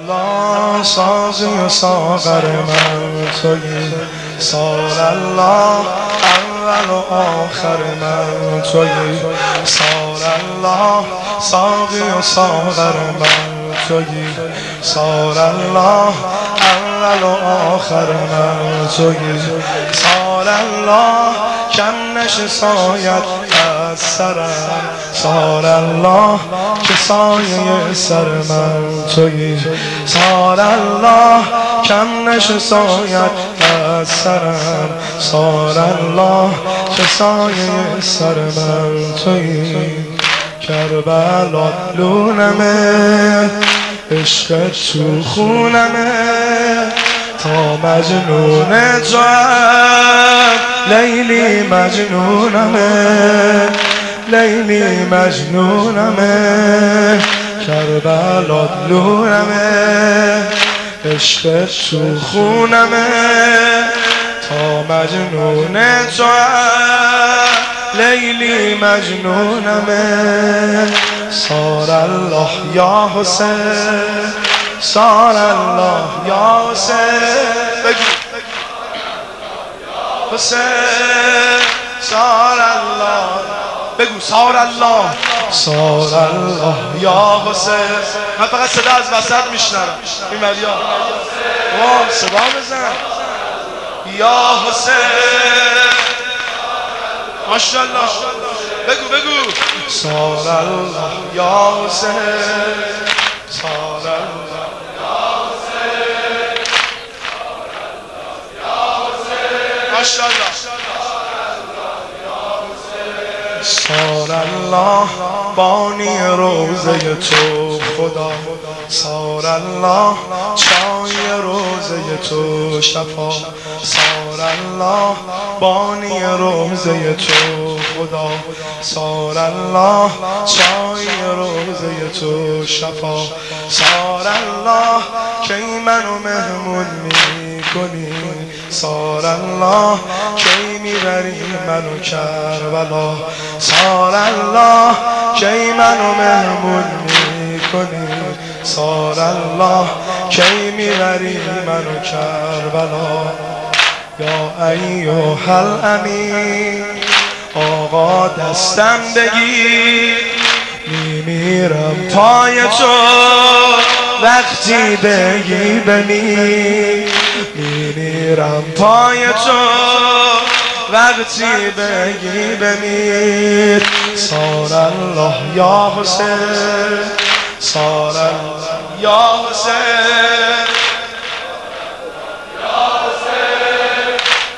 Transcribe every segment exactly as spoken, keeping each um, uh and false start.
الله ساقی و ساغر من تویی، سال الله اول و آخر من تویی، سال الله ساقی و ساغر من تویی، سال الله اول و آخر من تویی، سال الله کم نشه سایت از سرم، سال الله که سایه سر من تویی، سال الله کم نشه سایت از سرم، سال الله که سایه سر من تویی، کربلا لونمه عشق تو خونمه تا مجنون تو لیلی مجنونمه، لیلی مجنونمه، کربلا لونمه عشق تو خونمه تا مجنون تو لیلی مجنونمه، سار الله یا حسین، سار الله یا حسین، بگو حسین، سار الله، بگو سار الله، سار الله یا حسین. من فقط صدا از وسط میشنم این وریا، واه صدا بزن، یا حسین، ماشاءالله، بگو بگو سار الله یا حسین، سار الله یا حسین، ماشاءالله، سار الله بانی روزه تو خدا، سار الله چای روزه تو شفا، سار الله بانی روزه تو خدا، سار الله چای روزه تو شفا، سار الله کی منو مهمون میکنی، سار الله کی میبری منو کربلا، سار الله کی منو مهمون میکنی، سار الله کی میبری منو کربلا، یا ایها الامین آقا دستم بگیر، میمیرم پای تو وقتی بگی بمیر، میمیرم پای تو وقتی بگی بمیر، سار الله یا حسین، سار الله یا حسین، یا حسین،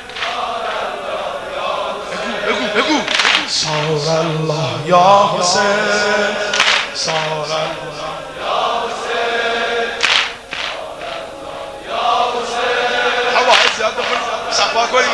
بگو بگو سار الله یا حسین، سار الله یا حسین، یا حسین، هوا زیاد بخون صفا کنیم،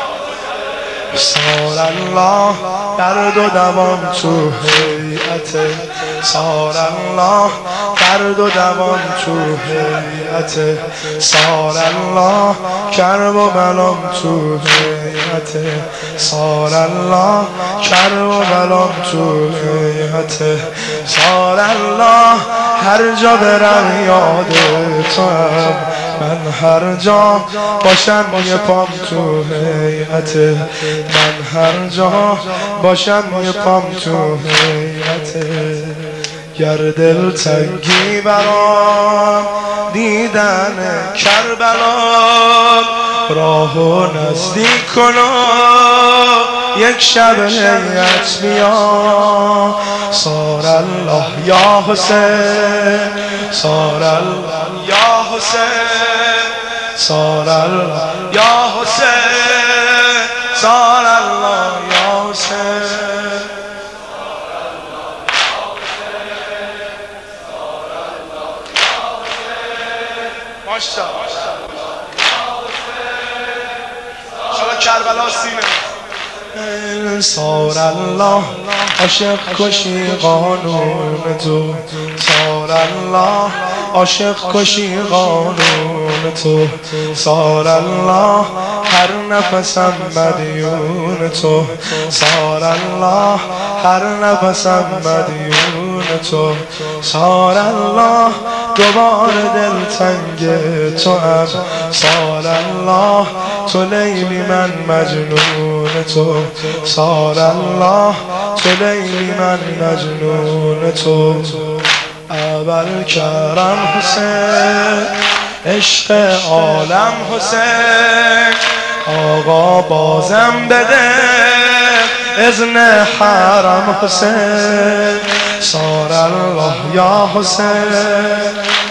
سار الله درد و دوام تو هیئت، سار الله درد و دوام تو هیئت، سار الله کرب و بلام تو هیئت، سار الله کرب و بلام تو هیئت، سار الله هر جا برم یاد تو هم، من هر جا باشم یه پام تو هیئت، من هر جا باشم یه پام تو هیئت، گر دل تنگی برام دیدن کربلا، راهو نزدیک کن یک شب هیئت بیا، سار الله یا حسین، سار الله یا حسین، سار الله یا حسین، سار الله یا حسین، ماشاءالله شالا کربلا سینه، سار الله عاشق کشی قانون تو، سار الله عاشق کشی قانون تو، سار الله هر نفسم مدیون تو، سار الله هر نفسم مدیون تو، سار الله دوباره دلتنگ تو ام سال الله تو لیلی من مجنون تو سال الله تو لیلی من مجنون تو اول کرم حسین عشق عالم حسین آقا بازم بده اذن حرم حسین سار الله یا حسین